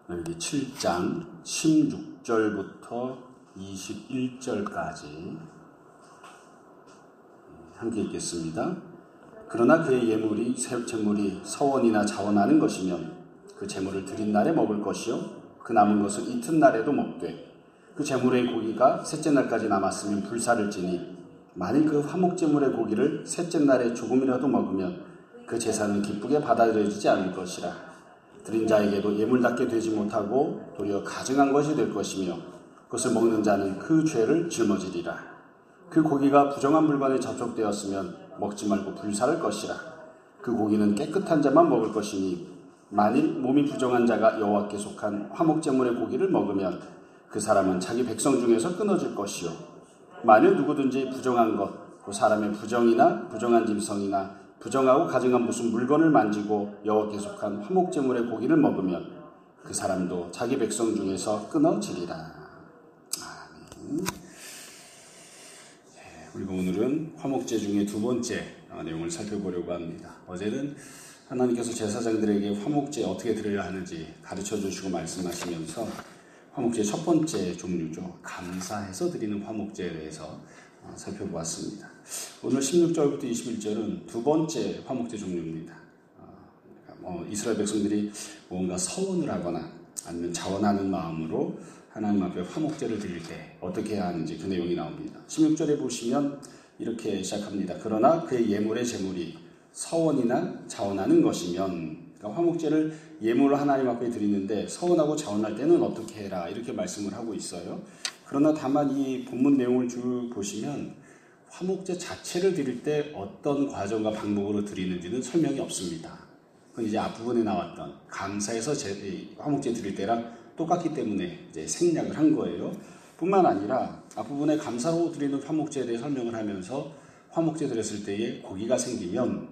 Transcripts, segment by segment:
여기 7장 16절부터 21절까지 함께 읽겠습니다. 그러나 그의 예물이 재물이 서원이나 자원하는 것이면 그 재물을 드린 날에 먹을 것이요 그 남은 것을 이튿날에도 먹되 그 재물의 고기가 셋째 날까지 남았으면 불사를 지니 만일 그 화목제물의 고기를 셋째 날에 조금이라도 먹으면 그 제사는 기쁘게 받아들여지지 않을 것이라. 드린 자에게도 예물답게 되지 못하고 도리어 가증한 것이 될 것이며 그것을 먹는 자는 그 죄를 짊어지리라. 그 고기가 부정한 물건에 접촉되었으면 먹지 말고 불사를 것이라. 그 고기는 깨끗한 자만 먹을 것이니 만일 몸이 부정한 자가 여호와께 속한 화목제물의 고기를 먹으면 그 사람은 자기 백성 중에서 끊어질 것이요 만일 누구든지 부정한 것, 그 사람의 부정이나 부정한 짐승이나 부정하고 가증한 무슨 물건을 만지고 여호와께 속한 화목제물의 고기를 먹으면 그 사람도 자기 백성 중에서 끊어지리라. 아멘. 우리가 오늘은 화목제 중에 두 번째 내용을 살펴보려고 합니다. 어제는 하나님께서 제사장들에게 화목제 어떻게 드려야 하는지 가르쳐 주시고 말씀하시면서 화목제 첫 번째 종류죠. 감사해서 드리는 화목제에 대해서 살펴보았습니다. 오늘 16절부터 21절은 두 번째 화목제 종류입니다. 이스라엘 백성들이 뭔가 서원을 하거나 아니면 자원하는 마음으로 하나님 앞에 화목제를 드릴 때 어떻게 해야 하는지 그 내용이 나옵니다. 16절에 보시면 이렇게 시작합니다. 그러나 그의 예물의 제물이 서원이나 자원하는 것이면, 그러니까 화목제를 예물로 하나님 앞에 드리는데 서원하고 자원할 때는 어떻게 해라 이렇게 말씀을 하고 있어요. 그러나 다만 이 본문 내용을 쭉 보시면 화목제 자체를 드릴 때 어떤 과정과 방법으로 드리는지는 설명이 없습니다. 그건 이제 앞부분에 나왔던 감사해서 화목제 드릴 때랑 똑같기 때문에 이제 생략을 한 거예요. 뿐만 아니라 앞부분에 감사로 드리는 화목제에 대해 설명을 하면서 화목제 드렸을 때에 고기가 생기면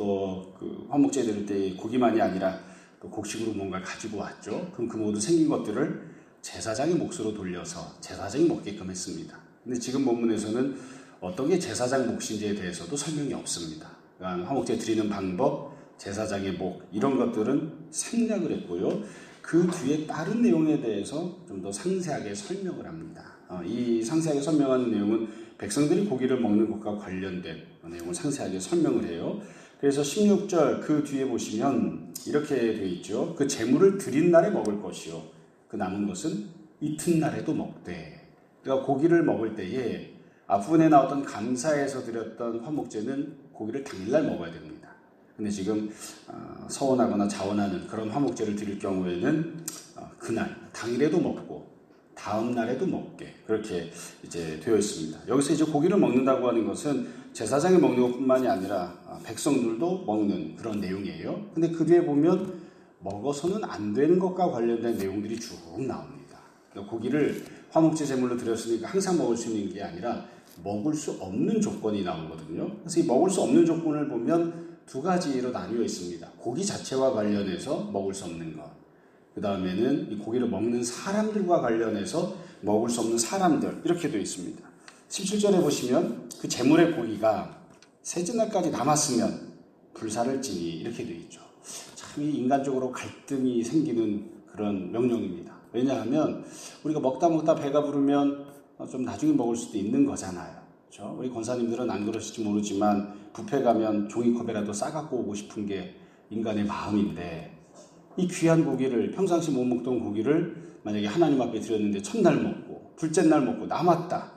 또 그 화목제 드릴 때에 고기만이 아니라 또 곡식으로 뭔가를 가지고 왔죠. 그럼 그 모두 생긴 것들을 제사장의 몫으로 돌려서 제사장이 먹게끔 했습니다. 근데 지금 본문에서는 어떤 게 제사장 몫인지에 대해서도 설명이 없습니다. 그러니까 화목제 드리는 방법, 제사장의 목 이런 것들은 생략을 했고요. 그 뒤에 다른 내용에 대해서 좀 더 상세하게 설명을 합니다. 이 상세하게 설명하는 내용은 백성들이 고기를 먹는 것과 관련된 내용을 상세하게 설명을 해요. 그래서 16절 그 뒤에 보시면 이렇게 되어 있죠. 그 제물을 드린 날에 먹을 것이요 그 남은 것은 이튿날에도 먹되. 그러니까 고기를 먹을 때에 앞부분에 나왔던 감사에서 드렸던 화목제는 고기를 당일날 먹어야 됩니다. 근데 지금 서원하거나 자원하는 그런 화목제를 드릴 경우에는 그날 당일에도 먹고 다음 날에도 먹게 그렇게 이제 되어 있습니다. 여기서 이제 고기를 먹는다고 하는 것은 제사장이 먹는 것뿐만이 아니라 백성들도 먹는 그런 내용이에요. 근데 그 뒤에 보면 먹어서는 안 되는 것과 관련된 내용들이 쭉 나옵니다. 그러니까 고기를 화목제 제물로 드렸으니까 항상 먹을 수 있는 게 아니라 먹을 수 없는 조건이 나오거든요. 그래서 이 먹을 수 없는 조건을 보면 두 가지로 나뉘어 있습니다. 고기 자체와 관련해서 먹을 수 없는 것. 그 다음에는 이 고기를 먹는 사람들과 관련해서 먹을 수 없는 사람들. 이렇게 되어 있습니다. 17절에 보시면 그 제물의 고기가 셋째 날까지 남았으면 불사를 지니 이렇게 되어 있죠. 참 인간적으로 갈등이 생기는 그런 명령입니다. 왜냐하면 우리가 먹다 배가 부르면 좀 나중에 먹을 수도 있는 거잖아요. 그렇죠? 우리 권사님들은 안 그러실지 모르지만 뷔페 가면 종이컵에라도 싸갖고 오고 싶은 게 인간의 마음인데 이 귀한 고기를 평상시 못 먹던 고기를 만약에 하나님 앞에 드렸는데 첫날 먹고 둘째 날 먹고 남았다.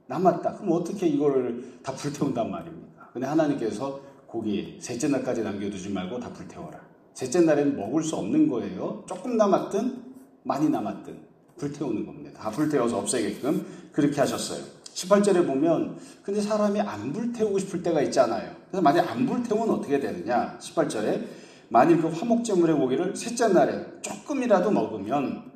그럼 어떻게 이걸 다 불태운단 말입니까? 근데 하나님께서 고기 셋째 날까지 남겨두지 말고 다 불태워라. 셋째 날에는 먹을 수 없는 거예요. 조금 남았든 많이 남았든 불태우는 겁니다. 다 불태워서 없애게끔 그렇게 하셨어요. 18절에 보면 근데 사람이 안 불태우고 싶을 때가 있잖아요. 그래서 만약 안 불태우면 어떻게 되느냐? 18절에 만일 그 화목제물의 고기를 셋째 날에 조금이라도 먹으면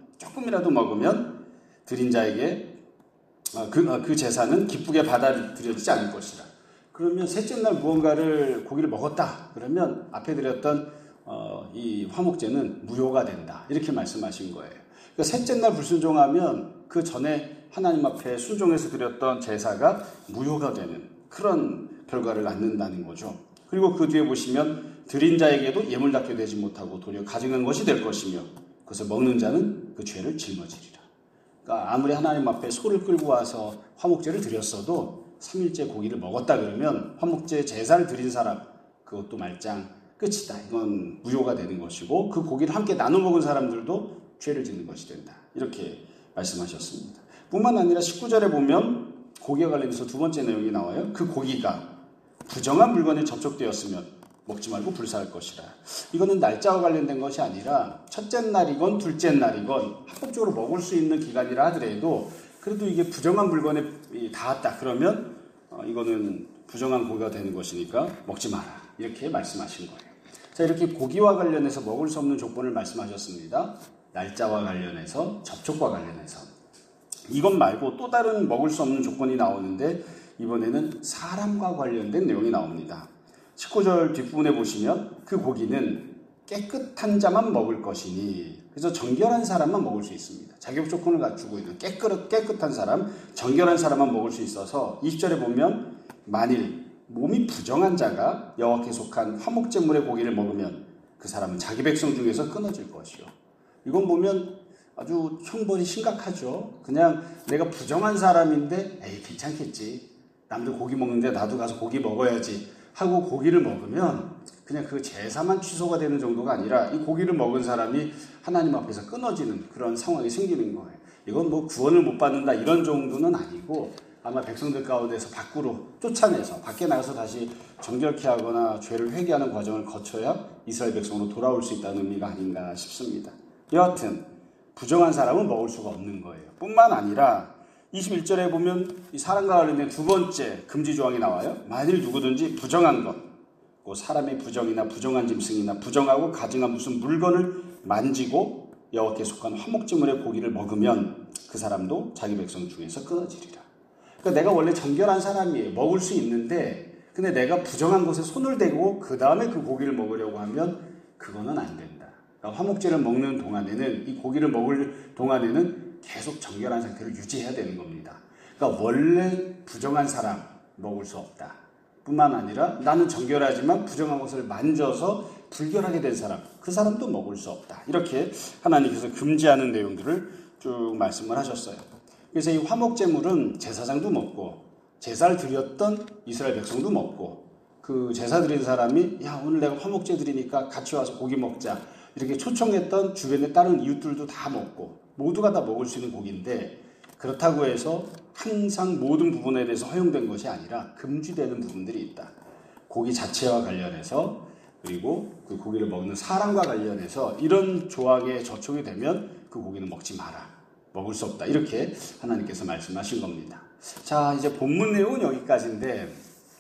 드린 자에게 그 제사는 기쁘게 받아들여지지 않을 것이라. 그러면 셋째 날 무언가를 고기를 먹었다. 그러면 앞에 드렸던 이 화목제는 무효가 된다. 이렇게 말씀하신 거예요. 그러니까 셋째 날 불순종하면 그 전에 하나님 앞에 순종해서 드렸던 제사가 무효가 되는 그런 결과를 낳는다는 거죠. 그리고 그 뒤에 보시면 드린 자에게도 예물답게 되지 못하고 도리어 가증한 것이 될 것이며 그것을 먹는 자는 그 죄를 짊어지리라. 그러니까 아무리 하나님 앞에 소를 끌고 와서 화목제를 드렸어도 3일째 고기를 먹었다 그러면 화목제 제사를 드린 사람 그것도 말짱 끝이다. 이건 무효가 되는 것이고 그 고기를 함께 나눠 먹은 사람들도 죄를 짓는 것이 된다. 이렇게 말씀하셨습니다. 뿐만 아니라 19절에 보면 고기와 관련해서 두 번째 내용이 나와요. 그 고기가 부정한 물건에 접촉되었으면 먹지 말고 불사할 것이라. 이거는 날짜와 관련된 것이 아니라 첫째 날이건 둘째 날이건 합법적으로 먹을 수 있는 기간이라 하더라도 그래도 이게 부정한 물건에 닿았다 그러면 이거는 부정한 고기가 되는 것이니까 먹지 마라. 이렇게 말씀하신 거예요. 자, 이렇게 고기와 관련해서 먹을 수 없는 조건을 말씀하셨습니다. 날짜와 관련해서, 접촉과 관련해서. 이것 말고 또 다른 먹을 수 없는 조건이 나오는데 이번에는 사람과 관련된 내용이 나옵니다. 19절 뒷부분에 보시면 그 고기는 깨끗한 자만 먹을 것이니 그래서 정결한 사람만 먹을 수 있습니다. 자격 조건을 갖추고 있는 깨끗한 사람, 정결한 사람만 먹을 수 있어서 20절에 보면 만일 몸이 부정한 자가 여호와께 속한 화목제물의 고기를 먹으면 그 사람은 자기 백성 중에서 끊어질 것이요. 이건 보면 아주 형벌이 심각하죠. 그냥 내가 부정한 사람인데 에이 괜찮겠지. 남들 고기 먹는데 나도 가서 고기 먹어야지 하고 고기를 먹으면 그냥 그 제사만 취소가 되는 정도가 아니라 이 고기를 먹은 사람이 하나님 앞에서 끊어지는 그런 상황이 생기는 거예요. 이건 뭐 구원을 못 받는다 이런 정도는 아니고 아마 백성들 가운데서 밖으로 쫓아내서 밖에 나가서 다시 정결케 하거나 죄를 회개하는 과정을 거쳐야 이스라엘 백성으로 돌아올 수 있다는 의미가 아닌가 싶습니다. 여하튼 부정한 사람은 먹을 수가 없는 거예요. 뿐만 아니라 21절에 보면 이 사람과 관련된 두 번째 금지 조항이 나와요. 만일 누구든지 부정한 것, 사람의 부정이나 부정한 짐승이나 부정하고 가증한 무슨 물건을 만지고 여호와께 속한 화목제물의 고기를 먹으면 그 사람도 자기 백성 중에서 끊어지리라. 그러니까 내가 원래 정결한 사람이에요. 먹을 수 있는데 근데 내가 부정한 것에 손을 대고 그 다음에 그 고기를 먹으려고 하면 그거는 안 된다. 그러니까 화목제를 먹는 동안에는 이 고기를 먹을 동안에는 계속 정결한 상태를 유지해야 되는 겁니다. 그러니까 원래 부정한 사람 먹을 수 없다. 뿐만 아니라 나는 정결하지만 부정한 것을 만져서 불결하게 된 사람, 그 사람도 먹을 수 없다. 이렇게 하나님께서 금지하는 내용들을 쭉 말씀을 하셨어요. 그래서 이 화목제물은 제사장도 먹고 제사를 드렸던 이스라엘 백성도 먹고 그 제사 드린 사람이 야 오늘 내가 화목제 드리니까 같이 와서 고기 먹자 이렇게 초청했던 주변의 다른 이웃들도 다 먹고 모두가 다 먹을 수 있는 고기인데 그렇다고 해서 항상 모든 부분에 대해서 허용된 것이 아니라 금지되는 부분들이 있다. 고기 자체와 관련해서 그리고 그 고기를 먹는 사람과 관련해서 이런 조항에 저촉이 되면 그 고기는 먹지 마라. 먹을 수 없다. 이렇게 하나님께서 말씀하신 겁니다. 자, 이제 본문 내용은 여기까지인데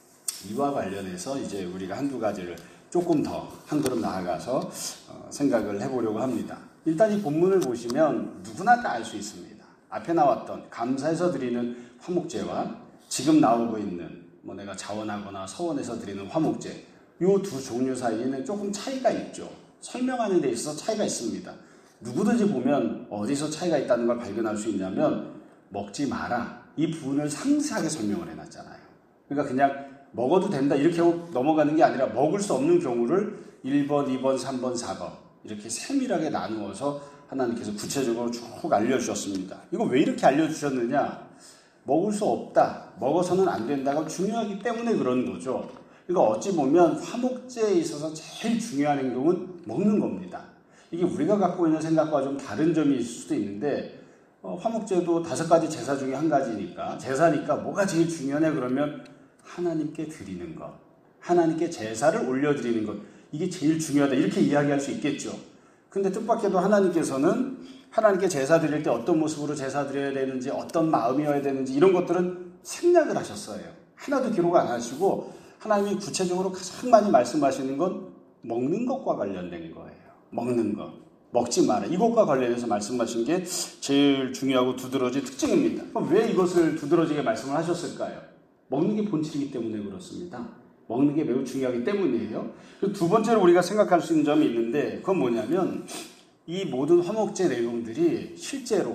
이와 관련해서 이제 우리가 한두 가지를 조금 더 한 걸음 나아가서 생각을 해보려고 합니다. 일단 이 본문을 보시면 누구나 다 알 수 있습니다. 앞에 나왔던 감사해서 드리는 화목제와 지금 나오고 있는 뭐 내가 자원하거나 서원해서 드리는 화목제 이 두 종류 사이에는 조금 차이가 있죠. 설명하는 데 있어서 차이가 있습니다. 누구든지 보면 어디서 차이가 있다는 걸 발견할 수 있냐면 먹지 마라 이 부분을 상세하게 설명을 해놨잖아요. 그러니까 그냥 먹어도 된다 이렇게 하고 넘어가는 게 아니라 먹을 수 없는 경우를 1번, 2번, 3번, 4번 이렇게 세밀하게 나누어서 하나님께서 구체적으로 쭉 알려주셨습니다. 이거 왜 이렇게 알려주셨느냐? 먹을 수 없다, 먹어서는 안 된다가 중요하기 때문에 그런 거죠. 그러니까 어찌 보면 화목제에 있어서 제일 중요한 행동은 먹는 겁니다. 이게 우리가 갖고 있는 생각과 좀 다른 점이 있을 수도 있는데 화목제도 5가지 제사 중에 한 가지니까 제사니까 뭐가 제일 중요하냐 그러면 하나님께 드리는 것, 하나님께 제사를 올려드리는 것 이게 제일 중요하다 이렇게 이야기할 수 있겠죠. 근데 뜻밖에도 하나님께서는 하나님께 제사 드릴 때 어떤 모습으로 제사 드려야 되는지 어떤 마음이어야 되는지 이런 것들은 생략을 하셨어요. 하나도 기록 안 하시고 하나님이 구체적으로 가장 많이 말씀하시는 건 먹는 것과 관련된 거예요. 먹는 것, 먹지 마라. 이것과 관련해서 말씀하신 게 제일 중요하고 두드러진 특징입니다. 그럼 왜 이것을 두드러지게 말씀을 하셨을까요? 먹는 게 본질이기 때문에 그렇습니다. 먹는 게 매우 중요하기 때문이에요. 두 번째로 우리가 생각할 수 있는 점이 있는데 그건 뭐냐면 이 모든 화목제 내용들이 실제로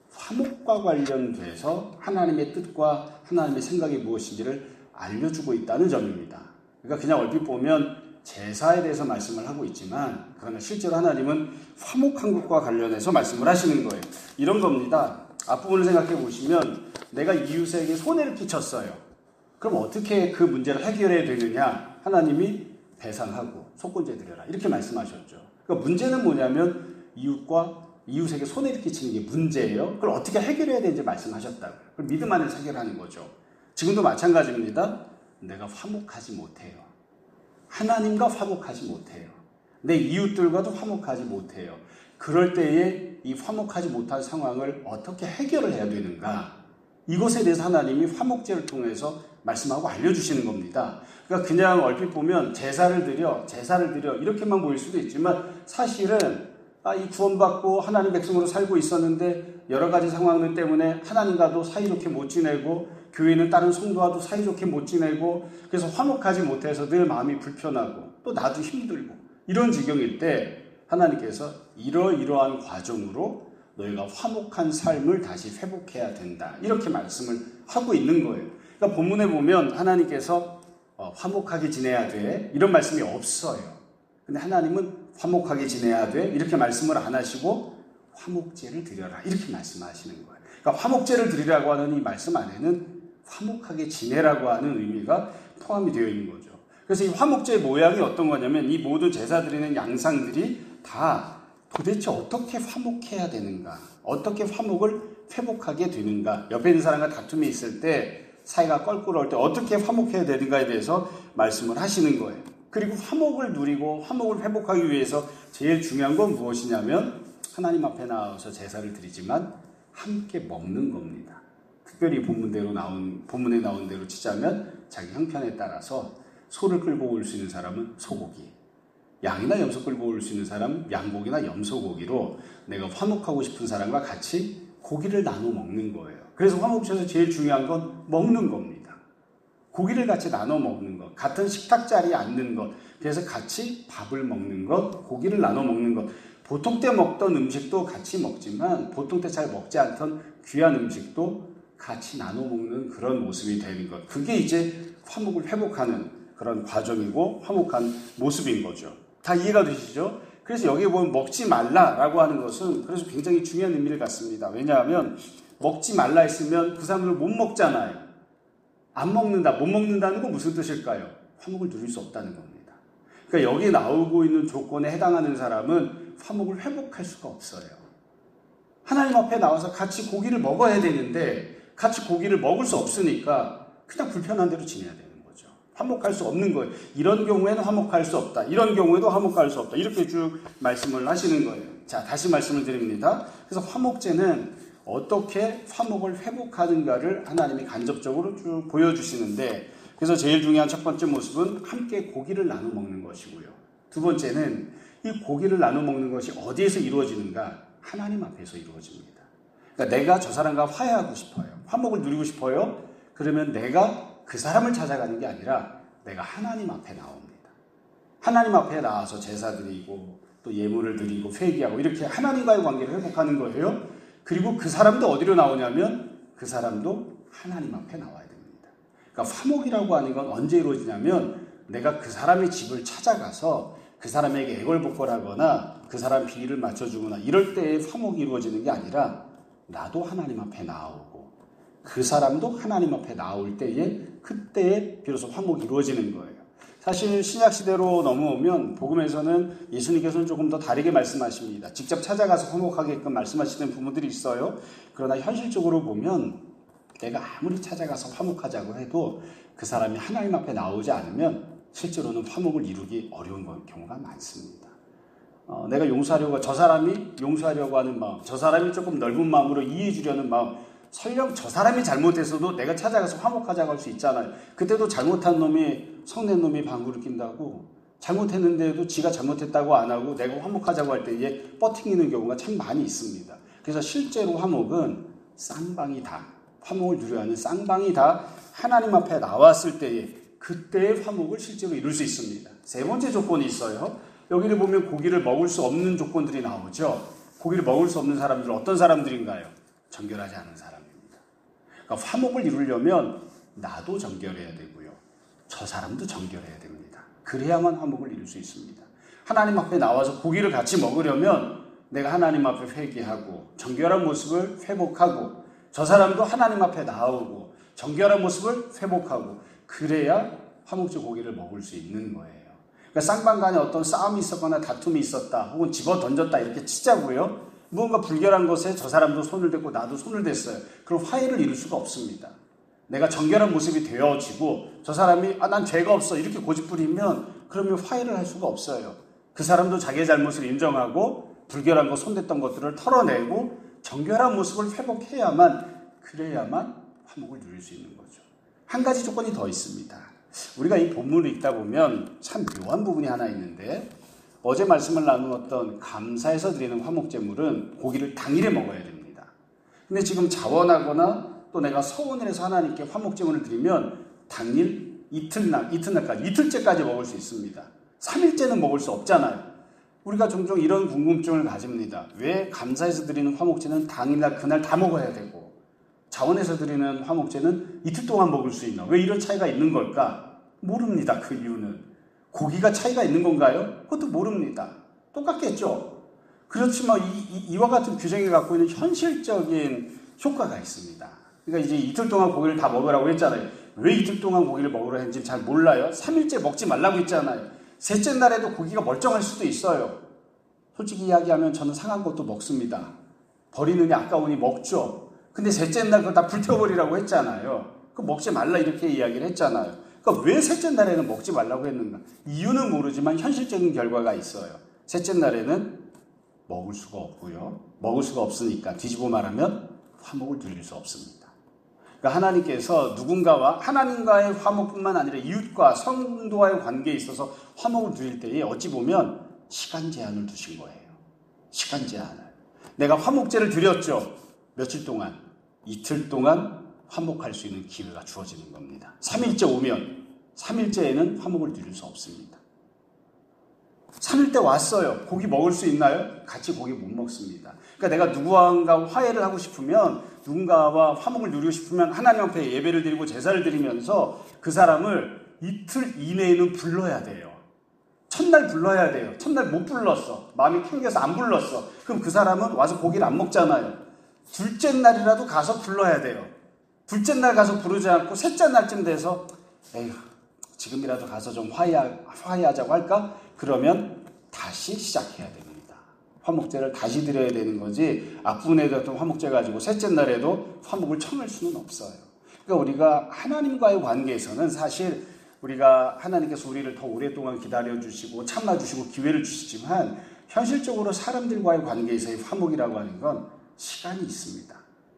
화목과 관련돼서 하나님의 뜻과 하나님의 생각이 무엇인지를 알려주고 있다는 점입니다. 그러니까 그냥 얼핏 보면 제사에 대해서 말씀을 하고 있지만 그러나 실제로 하나님은 화목한 것과 관련해서 말씀을 하시는 거예요. 이런 겁니다. 앞부분을 생각해 보시면 내가 이웃에게 손해를 끼쳤어요. 그럼 어떻게 그 문제를 해결해야 되느냐? 하나님이 배상하고 속건제 드려라 이렇게 말씀하셨죠. 그러니까 문제는 뭐냐면 이웃에게 손해를 끼치는 게 문제예요. 그걸 어떻게 해결해야 되는지 말씀하셨다고요. 그걸 믿음 안에서 해결하는 거죠. 지금도 마찬가지입니다. 내가 화목하지 못해요. 하나님과 화목하지 못해요. 내 이웃들과도 화목하지 못해요. 그럴 때에 이 화목하지 못한 상황을 어떻게 해결을 해야 되는가? 이것에 대해서 하나님이 화목제를 통해서 말씀하고 알려주시는 겁니다. 그러니까 그냥 얼핏 보면 제사를 드려 이렇게만 보일 수도 있지만 사실은 이 구원받고 하나님 백성으로 살고 있었는데 여러 가지 상황들 때문에 하나님과도 사이좋게 못 지내고 교회는 다른 성도와도 사이좋게 못 지내고 그래서 화목하지 못해서 늘 마음이 불편하고 또 나도 힘들고 이런 지경일 때 하나님께서 이러이러한 과정으로 너희가 화목한 삶을 다시 회복해야 된다. 이렇게 말씀을 하고 있는 거예요. 그러니까 본문에 보면 하나님께서 화목하게 지내야 돼. 이런 말씀이 없어요. 근데 하나님은 화목하게 지내야 돼. 이렇게 말씀을 안 하시고 화목제를 드려라. 이렇게 말씀하시는 거예요. 그러니까 화목제를 드리라고 하는 이 말씀 안에는 화목하게 지내라고 하는 의미가 포함이 되어 있는 거죠. 그래서 이 화목제의 모양이 어떤 거냐면 이 모든 제사 드리는 양상들이 다 도대체 어떻게 화목해야 되는가? 어떻게 화목을 회복하게 되는가? 옆에 있는 사람과 다툼이 있을 때 사이가 껄끄러울 때 어떻게 화목해야 되는가에 대해서 말씀을 하시는 거예요. 그리고 화목을 누리고 화목을 회복하기 위해서 제일 중요한 건 무엇이냐면 하나님 앞에 나와서 제사를 드리지만 함께 먹는 겁니다. 특별히 본문에 나온 대로 치자면 자기 형편에 따라서 소를 끌고 올 수 있는 사람은 소고기, 양이나 염소 끌고 올 수 있는 사람은 양고기나 염소고기로 내가 화목하고 싶은 사람과 같이 고기를 나눠 먹는 거예요. 그래서 화목제에서 제일 중요한 건 먹는 겁니다. 고기를 같이 나눠 먹는 것, 같은 식탁 자리에 앉는 것, 그래서 같이 밥을 먹는 것, 고기를 나눠 먹는 것. 보통 때 먹던 음식도 같이 먹지만 보통 때 잘 먹지 않던 귀한 음식도 같이 나눠 먹는 그런 모습이 되는 것. 그게 이제 화목을 회복하는 그런 과정이고 화목한 모습인 거죠. 다 이해가 되시죠? 그래서 여기 보면 먹지 말라라고 하는 것은 그래서 굉장히 중요한 의미를 갖습니다. 왜냐하면 먹지 말라 했으면 그 사람들 못 먹잖아요. 안 먹는다, 못 먹는다는 건 무슨 뜻일까요? 화목을 누릴 수 없다는 겁니다. 그러니까 여기 나오고 있는 조건에 해당하는 사람은 화목을 회복할 수가 없어요. 하나님 앞에 나와서 같이 고기를 먹어야 되는데 같이 고기를 먹을 수 없으니까 그냥 불편한 대로 지내야 되는 거죠. 화목할 수 없는 거예요. 이런 경우에는 화목할 수 없다. 이런 경우에도 화목할 수 없다. 이렇게 쭉 말씀을 하시는 거예요. 자, 다시 말씀을 드립니다. 그래서 화목제는 어떻게 화목을 회복하는가를 하나님이 간접적으로 쭉 보여주시는데 그래서 제일 중요한 첫 번째 모습은 함께 고기를 나눠 먹는 것이고요. 두 번째는 이 고기를 나눠 먹는 것이 어디에서 이루어지는가? 하나님 앞에서 이루어집니다. 그러니까 내가 저 사람과 화해하고 싶어요. 화목을 누리고 싶어요. 그러면 내가 그 사람을 찾아가는 게 아니라 내가 하나님 앞에 나옵니다. 하나님 앞에 나와서 제사 드리고 또 예물을 드리고 회개하고 이렇게 하나님과의 관계를 회복하는 거예요. 그리고 그 사람도 어디로 나오냐면 그 사람도 하나님 앞에 나와야 됩니다. 그러니까 화목이라고 하는 건 언제 이루어지냐면 내가 그 사람의 집을 찾아가서 그 사람에게 애걸복걸하거나 그 사람 비위를 맞춰주거나 이럴 때에 화목이 이루어지는 게 아니라 나도 하나님 앞에 나오고 그 사람도 하나님 앞에 나올 때에 그때에 비로소 화목이 이루어지는 거예요. 사실 신약시대로 넘어오면 복음에서는 예수님께서는 조금 더 다르게 말씀하십니다. 직접 찾아가서 화목하게끔 말씀하시는 부분들이 있어요. 그러나 현실적으로 보면 내가 아무리 찾아가서 화목하자고 해도 그 사람이 하나님 앞에 나오지 않으면 실제로는 화목을 이루기 어려운 경우가 많습니다. 내가 저 사람이 용서하려고 하는 마음, 저 사람이 조금 넓은 마음으로 이해해 주려는 마음, 설령 저 사람이 잘못했어도 내가 찾아가서 화목하자고 할 수 있잖아요. 그때도 잘못한 놈이 성낸 놈이 방구를 낀다고 잘못했는데도 지가 잘못했다고 안 하고 내가 화목하자고 할 때에 뻗팅이는 경우가 참 많이 있습니다. 그래서 실제로 화목은 쌍방이다. 화목을 누려야 하는 쌍방이다. 하나님 앞에 나왔을 때에 그때의 화목을 실제로 이룰 수 있습니다. 세 번째 조건이 있어요. 여기를 보면 고기를 먹을 수 없는 조건들이 나오죠. 고기를 먹을 수 없는 사람들은 어떤 사람들인가요? 정결하지 않은 사람입니다. 그러니까 화목을 이루려면 나도 정결해야 되고요. 저 사람도 정결해야 됩니다. 그래야만 화목을 이룰 수 있습니다. 하나님 앞에 나와서 고기를 같이 먹으려면 내가 하나님 앞에 회개하고 정결한 모습을 회복하고 저 사람도 하나님 앞에 나오고 정결한 모습을 회복하고 그래야 화목제 고기를 먹을 수 있는 거예요. 그러니까 쌍방 간에 어떤 싸움이 있었거나 다툼이 있었다 혹은 집어 던졌다 이렇게 치자고요. 무언가 불결한 것에 저 사람도 손을 댔고 나도 손을 댔어요. 그럼 화해를 이룰 수가 없습니다. 내가 정결한 모습이 되어지고 저 사람이 난 죄가 없어 이렇게 고집부리면 그러면 화해를 할 수가 없어요. 그 사람도 자기의 잘못을 인정하고 불결한 거 손댔던 것들을 털어내고 정결한 모습을 회복해야만 그래야만 화목을 누릴 수 있는 거죠. 한 가지 조건이 더 있습니다. 우리가 이 본문을 읽다 보면 참 묘한 부분이 하나 있는데 어제 말씀을 나누었던 감사해서 드리는 화목제물은 고기를 당일에 먹어야 됩니다. 근데 지금 자원하거나 또 내가 서원을 해서 하나님께 화목제물을 드리면 당일 이틀째까지 먹을 수 있습니다. 3일째는 먹을 수 없잖아요. 우리가 종종 이런 궁금증을 가집니다. 왜 감사해서 드리는 화목제는 당일날 그날 다 먹어야 되고 자원해서 드리는 화목제는 이틀 동안 먹을 수 있나? 왜 이런 차이가 있는 걸까? 모릅니다. 그 이유는. 고기가 차이가 있는 건가요? 그것도 모릅니다. 똑같겠죠. 그렇지만 이와 같은 규정이 갖고 있는 현실적인 효과가 있습니다. 그러니까 이제 이틀 동안 고기를 다 먹으라고 했잖아요. 왜 이틀 동안 고기를 먹으라 했는지 잘 몰라요. 3일째 먹지 말라고 했잖아요. 셋째 날에도 고기가 멀쩡할 수도 있어요. 솔직히 이야기하면 저는 상한 것도 먹습니다. 버리느니 아까우니 먹죠. 근데 셋째 날 그거 다 불태워버리라고 했잖아요. 그거 먹지 말라 이렇게 이야기를 했잖아요. 그러니까 왜 셋째 날에는 먹지 말라고 했는가? 이유는 모르지만 현실적인 결과가 있어요. 셋째 날에는 먹을 수가 없고요. 먹을 수가 없으니까 뒤집어 말하면 화목을 누릴 수 없습니다. 그러니까 하나님께서 누군가와 하나님과의 화목뿐만 아니라 이웃과 성도와의 관계에 있어서 화목을 누릴 때에 어찌 보면 시간 제한을 두신 거예요. 시간 제한을. 내가 화목제를 드렸죠. 며칠 동안, 이틀 동안 화목할 수 있는 기회가 주어지는 겁니다. 3일째 오면 3일째에는 화목을 누릴 수 없습니다. 3일째 왔어요. 고기 먹을 수 있나요? 같이 고기 못 먹습니다. 그러니까 내가 누구와 화해를 하고 싶으면 누군가와 화목을 누리고 싶으면 하나님 앞에 예배를 드리고 제사를 드리면서 그 사람을 이틀 이내에는 불러야 돼요. 첫날 불러야 돼요. 첫날 못 불렀어. 마음이 캥겨서 안 불렀어. 그럼 그 사람은 와서 고기를 안 먹잖아요. 둘째 날이라도 가서 불러야 돼요. 둘째 날 가서 부르지 않고 셋째 날쯤 돼서 에휴 지금이라도 가서 좀 화해하자고 할까? 그러면 다시 시작해야 됩니다. 화목제를 다시 드려야 되는 거지 앞부분에 뒀던 화목제 가지고 셋째 날에도 화목을 청할 수는 없어요. 그러니까 우리가 하나님과의 관계에서는 사실 우리가 하나님께서 우리를 더 오랫동안 기다려주시고 참아주시고 기회를 주시지만 현실적으로 사람들과의 관계에서의 화목이라고 하는 건 시간이 있습니다.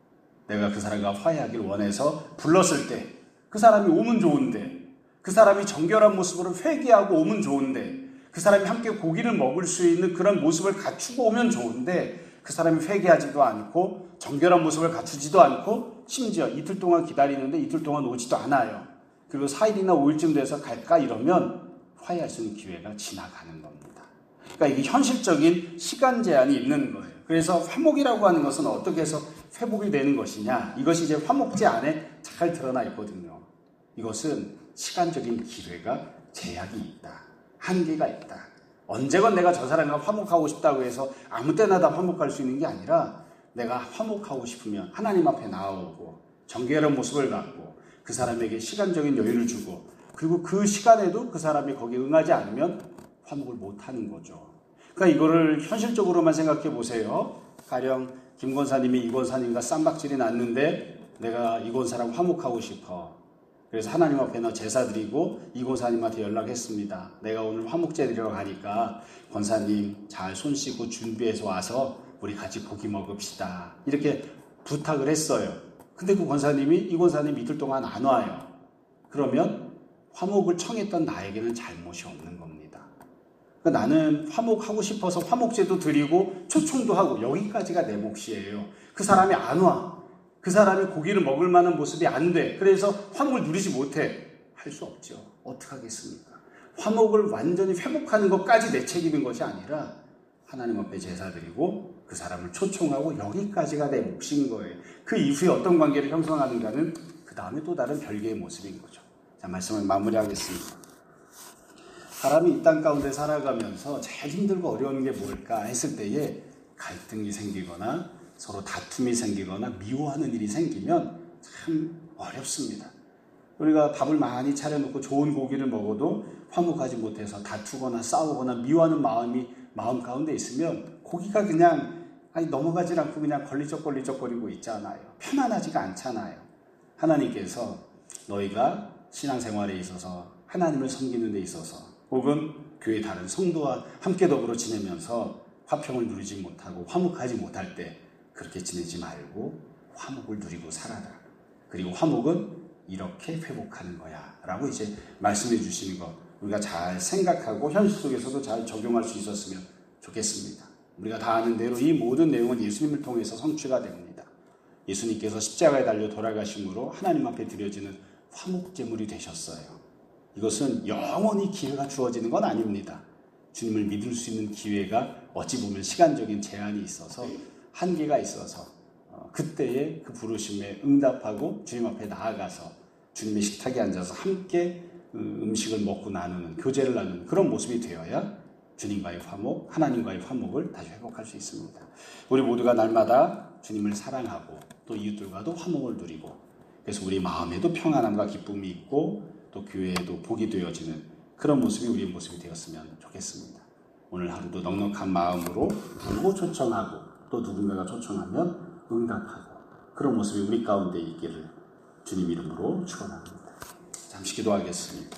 내가 그 사람과 화해하기를 원해서 불렀을 때 그 사람이 오면 좋은데 그 사람이 정결한 모습으로 회개하고 오면 좋은데 그 사람이 함께 고기를 먹을 수 있는 그런 모습을 갖추고 오면 좋은데 그 사람이 회개하지도 않고 정결한 모습을 갖추지도 않고 심지어 이틀 동안 기다리는데 이틀 동안 오지도 않아요. 그리고 4일이나 5일쯤 돼서 갈까 이러면 화해할 수 있는 기회가 지나가는 겁니다. 그러니까 이게 현실적인 시간 제한이 있는 거예요. 그래서 화목이라고 하는 것은 어떻게 해서 회복이 되는 것이냐. 이것이 이제 화목제 안에 잘 드러나 있거든요. 이것은 시간적인 기회가 제약이 있다. 한계가 있다. 언제건 내가 저 사람과 화목하고 싶다고 해서 아무 때나 다 화목할 수 있는 게 아니라 내가 화목하고 싶으면 하나님 앞에 나오고 정결한 모습을 갖고 그 사람에게 시간적인 여유를 주고 그리고 그 시간에도 그 사람이 거기에 응하지 않으면 화목을 못하는 거죠. 그러니까 이거를 현실적으로만 생각해 보세요. 가령 김 권사님이 이 권사님과 쌈박질이 났는데 내가 이 권사랑 화목하고 싶어. 그래서 하나님 앞에 너 제사 드리고 이 권사님한테 연락했습니다. 내가 오늘 화목제 드리러 가니까 권사님 잘 손 씻고 준비해서 와서 우리 같이 고기 먹읍시다. 이렇게 부탁을 했어요. 근데 그 권사님이 이 권사님 이틀 동안 안 와요. 그러면 화목을 청했던 나에게는 잘못이 없는 겁니다. 그러니까 나는 화목하고 싶어서 화목제도 드리고 초청도 하고 여기까지가 내 몫이에요. 그 사람이 안 와. 그 사람이 고기를 먹을 만한 모습이 안 돼. 그래서 화목을 누리지 못해. 할 수 없죠. 어떡하겠습니까? 화목을 완전히 회복하는 것까지 내 책임인 것이 아니라 하나님 앞에 제사 드리고 그 사람을 초청하고 여기까지가 내 몫인 거예요. 그 이후에 어떤 관계를 형성하는가는 그 다음에 또 다른 별개의 모습인 거죠. 자, 말씀을 마무리하겠습니다. 사람이 이 땅 가운데 살아가면서 제일 힘들고 어려운 게 뭘까 했을 때에 갈등이 생기거나 서로 다툼이 생기거나 미워하는 일이 생기면 참 어렵습니다. 우리가 밥을 많이 차려놓고 좋은 고기를 먹어도 화목하지 못해서 다투거나 싸우거나 미워하는 마음 가운데 있으면 고기가 그냥 넘어가지 않고 그냥 걸리적거리고 있잖아요. 편안하지가 않잖아요. 하나님께서 너희가 신앙생활에 있어서 하나님을 섬기는 데 있어서 혹은 교회 다른 성도와 함께 더불어 지내면서 화평을 누리지 못하고 화목하지 못할 때 그렇게 지내지 말고 화목을 누리고 살아라. 그리고 화목은 이렇게 회복하는 거야 라고 이제 말씀해 주시는 거 우리가 잘 생각하고 현실 속에서도 잘 적용할 수 있었으면 좋겠습니다. 우리가 다 아는 대로 이 모든 내용은 예수님을 통해서 성취가 됩니다. 예수님께서 십자가에 달려 돌아가심으로 하나님 앞에 드려지는 화목제물이 되셨어요. 이것은 영원히 기회가 주어지는 건 아닙니다. 주님을 믿을 수 있는 기회가 어찌 보면 시간적인 제한이 있어서 한계가 있어서 그때에 그 부르심에 응답하고 주님 앞에 나아가서 주님의 식탁에 앉아서 함께 음식을 먹고 나누는 교제를 나누는 그런 모습이 되어야 주님과의 화목, 하나님과의 화목을 다시 회복할 수 있습니다. 우리 모두가 날마다 주님을 사랑하고 또 이웃들과도 화목을 누리고 그래서 우리 마음에도 평안함과 기쁨이 있고 또 교회에도 복이 되어지는 그런 모습이 우리의 모습이 되었으면 좋겠습니다. 오늘 하루도 넉넉한 마음으로 부르고 초청하고 또 누군가가 초청하면 응답하고 그런 모습이 우리 가운데 있기를 주님 이름으로 축원합니다. 잠시 기도하겠습니다.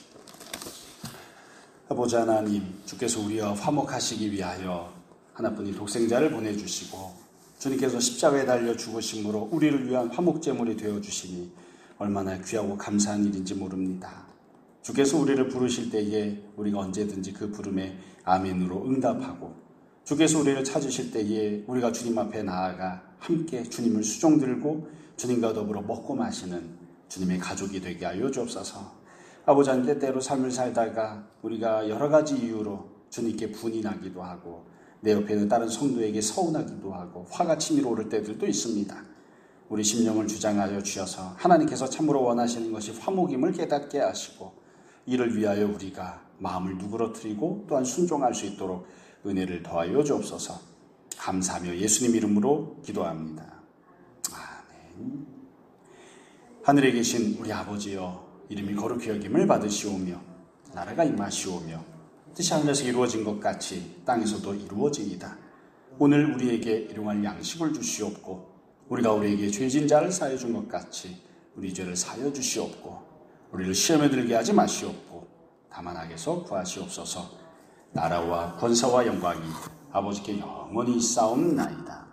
아버지 하나님, 주께서 우리와 화목하시기 위하여 하나뿐인 독생자를 보내주시고 주님께서 십자가에 달려 죽으심으로 우리를 위한 화목제물이 되어주시니 얼마나 귀하고 감사한 일인지 모릅니다. 주께서 우리를 부르실 때에 우리가 언제든지 그 부름에 아멘으로 응답하고 주께서 우리를 찾으실 때에 우리가 주님 앞에 나아가 함께 주님을 수종들고 주님과 더불어 먹고 마시는 주님의 가족이 되게 하여 주옵소서. 아버지 하나님, 때때로 삶을 살다가 우리가 여러 가지 이유로 주님께 분이 나기도 하고 내 옆에 있는 다른 성도에게 서운하기도 하고 화가 치밀어 오를 때들도 있습니다. 우리 심령을 주장하여 주셔서 하나님께서 참으로 원하시는 것이 화목임을 깨닫게 하시고 이를 위하여 우리가 마음을 누그러뜨리고 또한 순종할 수 있도록 은혜를 더하여 주옵소서. 감사하며 예수님 이름으로 기도합니다. 아멘. 하늘에 계신 우리 아버지여, 이름이 거룩히 여김을 받으시오며 나라가 임하시오며 뜻이 하늘에서 이루어진 것 같이 땅에서도 이루어지이다. 오늘 우리에게 일용할 양식을 주시옵고 우리가 우리에게 죄진 자를 사하여 준 것 같이 우리 죄를 사하여 주시옵고 우리를 시험에 들게 하지 마시옵고 다만 악에서 구하시옵소서. 나라와 권세와 영광이 아버지께 영원히 있사옵나이다.